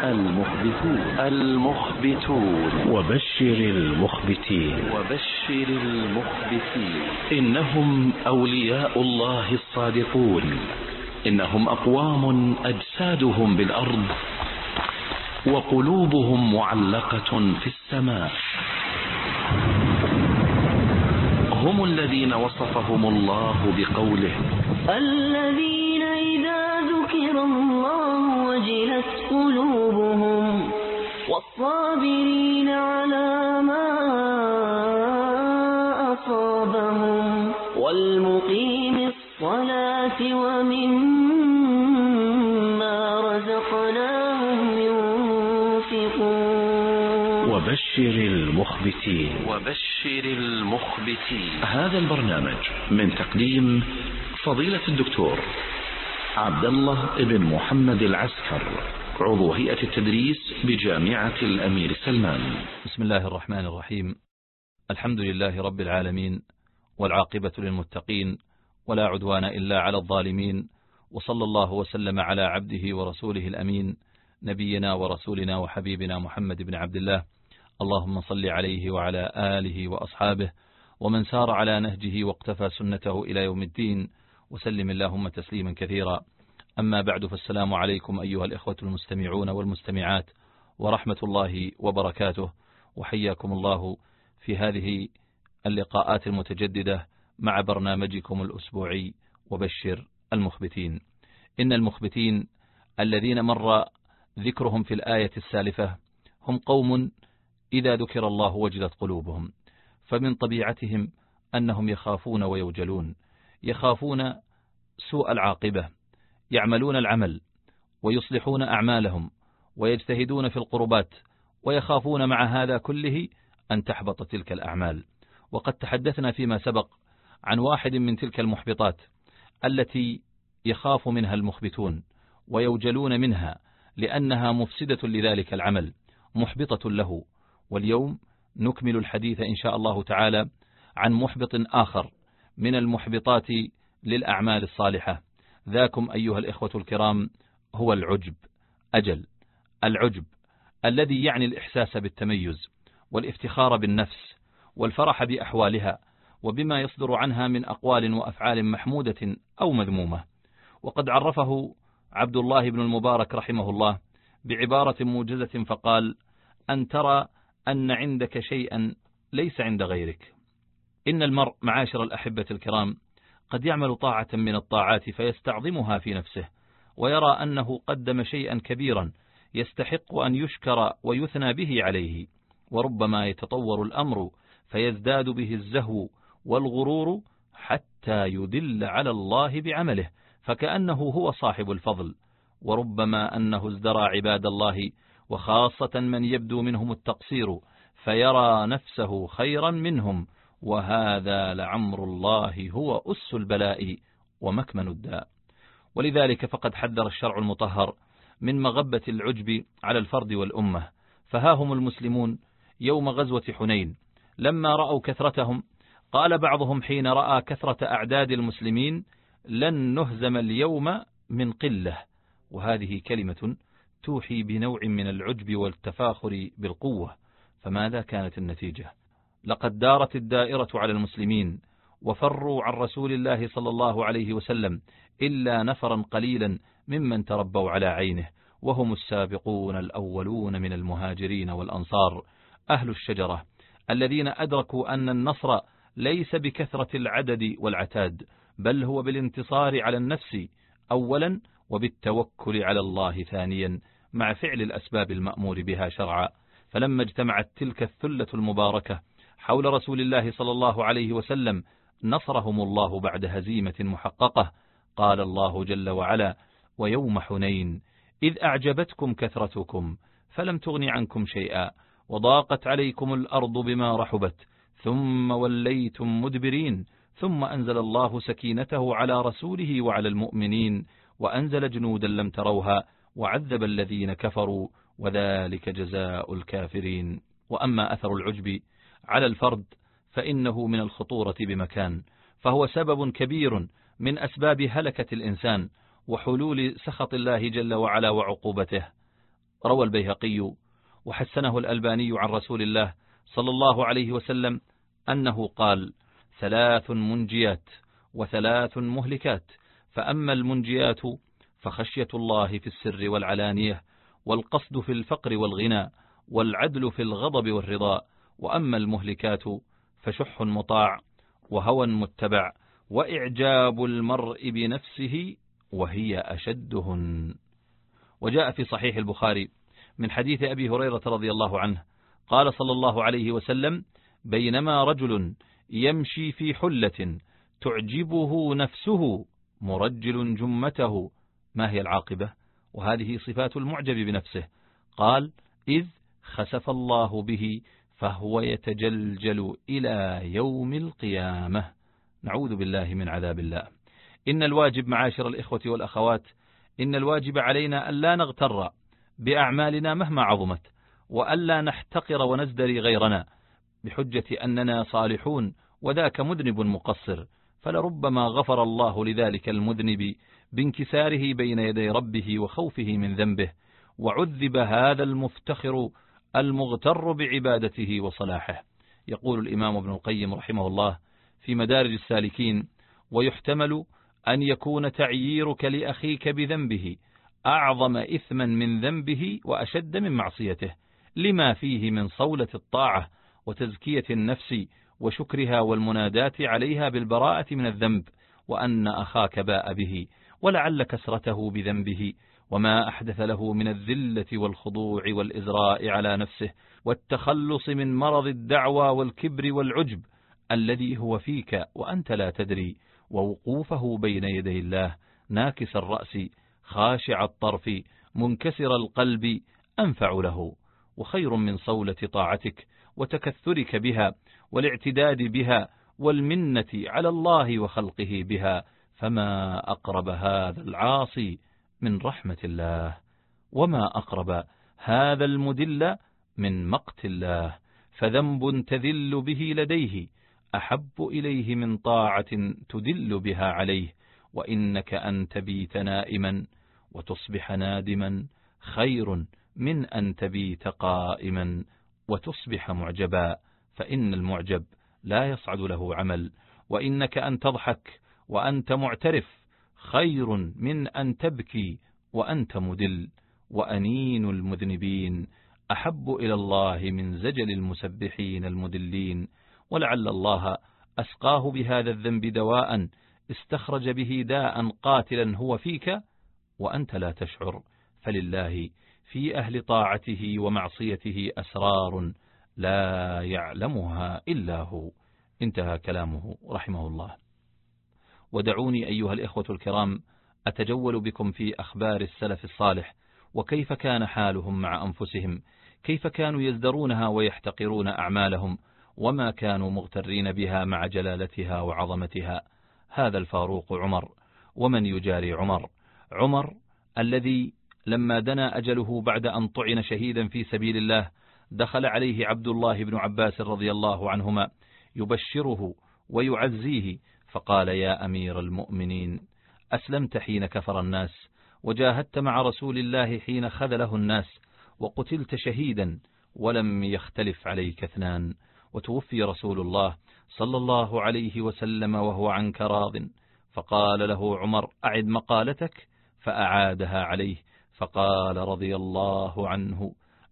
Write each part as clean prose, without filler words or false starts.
المخبتون. وبشر المخبتين. إنهم أولياء الله الصادقون. إنهم أقوام أجسادهم بالأرض وقلوبهم معلقة في السماء. هم الذين وصفهم الله بقوله: الذين إذا ذكر الله وجلت قلوبهم والصابرين على ما أصابهم والمقيم الصلاة ومما رزقناهم ينفقون. وبشر المخبتين. هذا البرنامج من تقديم فضيلة الدكتور عبد الله بن محمد العسكر، عضو هيئة التدريس بجامعة الأمير سلمان. بسم الله الرحمن الرحيم. الحمد لله رب العالمين، والعاقبة للمتقين، ولا عدوان إلا على الظالمين، وصلى الله وسلم على عبده ورسوله الأمين، نبينا ورسولنا وحبيبنا محمد بن عبد الله. اللهم صل عليه وعلى آله وأصحابه ومن سار على نهجه واقتفى سنته إلى يوم الدين، وسلم اللهم تسليما كثيرا. أما بعد، فالسلام عليكم أيها الإخوة المستمعون والمستمعات، ورحمة الله وبركاته، وحياكم الله في هذه اللقاءات المتجددة مع برنامجكم الأسبوعي وبشر المخبتين. إن المخبتين الذين مر ذكرهم في الآية السالفة هم قوم إذا ذكر الله وجلت قلوبهم، فمن طبيعتهم أنهم يخافون ويوجلون، يخافون سوء العاقبة، يعملون العمل ويصلحون أعمالهم ويجتهدون في القربات، ويخافون مع هذا كله أن تحبط تلك الأعمال. وقد تحدثنا فيما سبق عن واحد من تلك المحبطات التي يخاف منها المخبتون ويوجلون منها لأنها مفسدة لذلك العمل، محبطة له. واليوم نكمل الحديث إن شاء الله تعالى عن محبط آخر من المحبطات للأعمال الصالحة. ذاكم أيها الإخوة الكرام هو العجب. العجب الذي يعني الإحساس بالتميز والافتخار بالنفس والفرح بأحوالها وبما يصدر عنها من أقوال وأفعال محمودة أو مذمومة. وقد عرفه عبد الله بن المبارك رحمه الله بعبارة موجزة فقال: أن ترى أن عندك شيئا ليس عند غيرك. إن المرء معاشر الأحبة الكرام قد يعمل طاعة من الطاعات فيستعظمها في نفسه، ويرى أنه قدم شيئا كبيرا يستحق أن يشكر ويثنى به عليه، وربما يتطور الأمر فيزداد به الزهو والغرور حتى يدل على الله بعمله، فكأنه هو صاحب الفضل. وربما أنه ازدرى عباد الله، وخاصة من يبدو منهم التقصير، فيرى نفسه خيرا منهم، وهذا لعمر الله هو أس البلاء ومكمن الداء. ولذلك فقد حذر الشرع المطهر من مغبة العجب على الفرد والأمة. فها هم المسلمون يوم غزوة حنين لما رأوا كثرتهم، قال بعضهم حين رأى كثرة أعداد المسلمين: لن نهزم اليوم من قلة. وهذه كلمة توحي بنوع من العجب والتفاخر بالقوة. فماذا كانت النتيجة؟ لقد دارت الدائرة على المسلمين وفروا عن رسول الله صلى الله عليه وسلم إلا نفرا قليلا ممن تربوا على عينه، وهم السابقون الأولون من المهاجرين والأنصار، أهل الشجرة، الذين أدركوا أن النصر ليس بكثرة العدد والعتاد، بل هو بالانتصار على النفس أولا، وبالتوكل على الله ثانيا، مع فعل الأسباب المأمور بها شرعا. فلما اجتمعت تلك الثلة المباركة حول رسول الله صلى الله عليه وسلم نصرهم الله بعد هزيمة محققة. قال الله جل وعلا: ويوم حنين إذ أعجبتكم كثرتكم فلم تغن عنكم شيئا وضاقت عليكم الأرض بما رحبت ثم وليتم مدبرين ثم أنزل الله سكينته على رسوله وعلى المؤمنين وأنزل جنودا لم تروها وعذب الذين كفروا وذلك جزاء الكافرين. وأما أثر العجب على الفرد فإنه من الخطورة بمكان، فهو سبب كبير من أسباب هلكة الإنسان وحلول سخط الله جل وعلا وعقوبته. روى البيهقي وحسنه الألباني عن رسول الله صلى الله عليه وسلم أنه قال: 3 منجيات و3 مهلكات، فأما المنجيات فخشية الله في السر والعلانية، والقصد في الفقر والغنى، والعدل في الغضب والرضا، وأما المهلكات فشح مطاع، وهوى متبع، وإعجاب المرء بنفسه، وهي أشدهن. وجاء في صحيح البخاري من حديث أبي هريرة رضي الله عنه قال صلى الله عليه وسلم: بينما رجل يمشي في حلة تعجبه نفسه مرجل جمته. ما هي العاقبة؟ وهذه صفات المعجب بنفسه. قال: إذ خسف الله به فهو يتجلجل إلى يوم القيامة. نعوذ بالله من عذاب الله. إن الواجب معاشر الإخوة والأخوات، إن الواجب علينا ألا نغتر بأعمالنا مهما عظمت، وألا نحتقر ونزدري غيرنا بحجة أننا صالحون وذاك مذنب مقصر، فلربما غفر الله لذلك المذنب بانكساره بين يدي ربه وخوفه من ذنبه، وعذب هذا المفتخر المغتر بعبادته وصلاحه. يقول الإمام ابن القيم رحمه الله في مدارج السالكين: ويحتمل أن يكون تعييرك لأخيك بذنبه أعظم إثما من ذنبه وأشد من معصيته، لما فيه من صولة الطاعة وتزكية النفس وشكرها والمناداة عليها بالبراءة من الذنب، وأن أخاك باء به، ولعل كسرته بذنبه وما أحدث له من الذلة والخضوع والإزراء على نفسه والتخلص من مرض الدعوى والكبر والعجب الذي هو فيك وأنت لا تدري، ووقوفه بين يدي الله ناكس الرأس خاشع الطرف منكسر القلب أنفع له، وخير من صولة طاعتك وتكثرك بها والاعتداد بها والمنة على الله وخلقه بها، فما أقرب هذا العاصي من رحمة الله، وما أقرب هذا المدل من مقت الله، فذنب تذل به لديه أحب إليه من طاعة تدل بها عليه، وإنك أن تبيت نائما وتصبح نادما خير من أن تبيت قائما وتصبح معجبا، فإن المعجب لا يصعد له عمل، وإنك أن تضحك وأنت معترف خير من أن تبكي وأنت مدل، وأنين المذنبين أحب إلى الله من زجل المسبحين المدلين، ولعل الله أسقاه بهذا الذنب دواء استخرج به داء قاتلا هو فيك وأنت لا تشعر، فلله في أهل طاعته ومعصيته أسرار لا يعلمها إلا هو. انتهى كلامه رحمه الله. ودعوني أيها الإخوة الكرام أتجول بكم في أخبار السلف الصالح، وكيف كان حالهم مع أنفسهم، كيف كانوا يزدرونها ويحتقرون أعمالهم، وما كانوا مغترين بها مع جلالتها وعظمتها. هذا الفاروق عمر، ومن يجاري عمر؟ عمر الذي لما دنا أجله بعد أن طعن شهيدا في سبيل الله دخل عليه عبد الله بن عباس رضي الله عنهما يبشره ويعزيه، فقال: يا أمير المؤمنين، أسلمت حين كفر الناس، وجاهدت مع رسول الله حين خذله الناس، وقتلت شهيدا، ولم يختلف عليك اثنان، وتوفي رسول الله صلى الله عليه وسلم وهو عنك راض. فقال له عمر: أعد مقالتك، فأعادها عليه، فقال رضي الله عنه: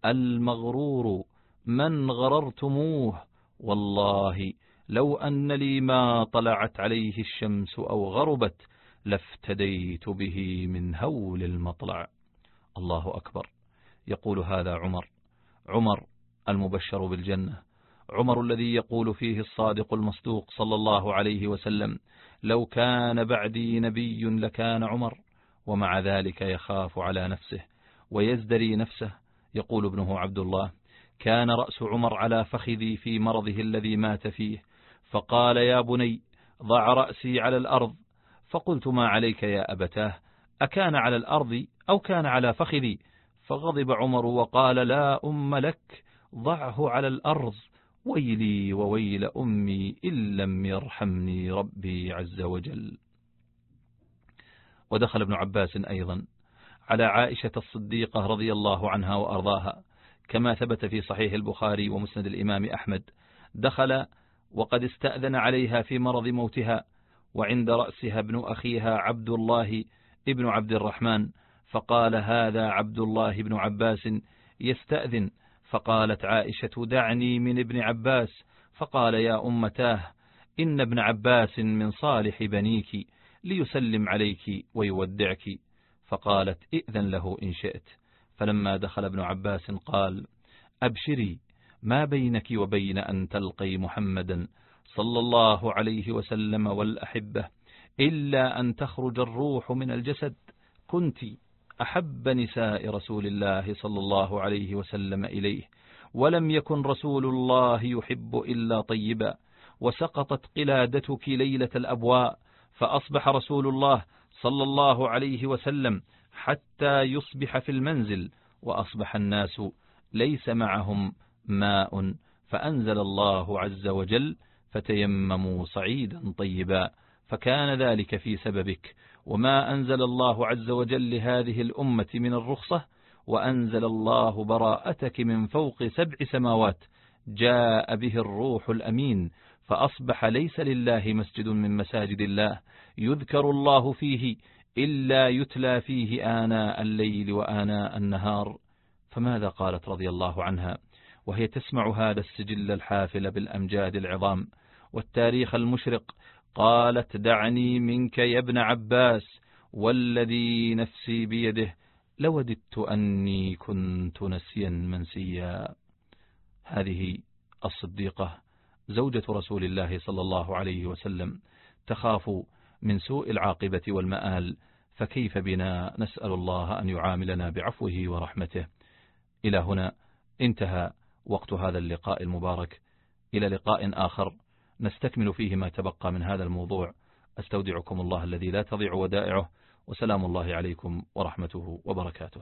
المغرور من غررتموه، والله لو أن لي ما طلعت عليه الشمس أو غربت لافتديت به من هول المطلع. الله أكبر. يقول هذا عمر المبشر بالجنة، عمر الذي يقول فيه الصادق المصدوق صلى الله عليه وسلم: لو كان بعدي نبي لكان عمر، ومع ذلك يخاف على نفسه ويزدري نفسه. يقول ابنه عبد الله: كان رأس عمر على فخذي في مرضه الذي مات فيه، فقال: يا بني ضع رأسي على الأرض، فقلت: ما عليك يا أبتاه، أكان على الأرض أو كان على فخذي؟ فغضب عمر وقال: لا أم لك، ضعه على الأرض، ويلي وويل أمي إن لم يرحمني ربي عز وجل. ودخل ابن عباس أيضا على عائشة الصديقة رضي الله عنها وأرضاها، كما ثبت في صحيح البخاري ومسند الإمام أحمد. دخل وقد استأذن عليها في مرض موتها، وعند رأسها ابن أخيها عبد الله ابن عبد الرحمن، فقال: هذا عبد الله بن عباس يستأذن. فقالت عائشة: دعني من ابن عباس. فقال: يا أمتاه، إن ابن عباس من صالح بنيك، ليسلم عليك ويودعك. فقالت: ائذن له إن شئت. فلما دخل ابن عباس قال: أبشري، ما بينك وبين أن تلقي محمدا صلى الله عليه وسلم والأحبة إلا أن تخرج الروح من الجسد. كنت أحب نساء رسول الله صلى الله عليه وسلم إليه، ولم يكن رسول الله يحب إلا طيبا، وسقطت قلادتك ليلة الأبواء، فأصبح رسول الله صلى الله عليه وسلم حتى يصبح في المنزل، وأصبح الناس ليس معهم ماء، فأنزل الله عز وجل: فتيمموا صعيدا طيبا، فكان ذلك في سببك. وما أنزل الله عز وجل لهذه الأمة من الرخصة، وأنزل الله براءتك من فوق 7 سماوات، جاء به الروح الأمين، فأصبح ليس لله مسجد من مساجد الله يذكر الله فيه إلا يتلى فيه آناء الليل وآناء النهار. فماذا قالت رضي الله عنها وهي تسمع هذا السجل الحافل بالأمجاد العظام والتاريخ المشرق؟ قالت: دعني منك يا ابن عباس، والذي نفسي بيده لوددت أني كنت نسيا منسيا. هذه الصديقة زوجة رسول الله صلى الله عليه وسلم تخاف من سوء العاقبة والمآل، فكيف بنا نسأل الله أن يعاملنا بعفوه ورحمته. إلى هنا انتهى وقت هذا اللقاء المبارك، إلى لقاء آخر نستكمل فيه ما تبقى من هذا الموضوع. أستودعكم الله الذي لا تضيع ودائعه، وسلام الله عليكم ورحمته وبركاته.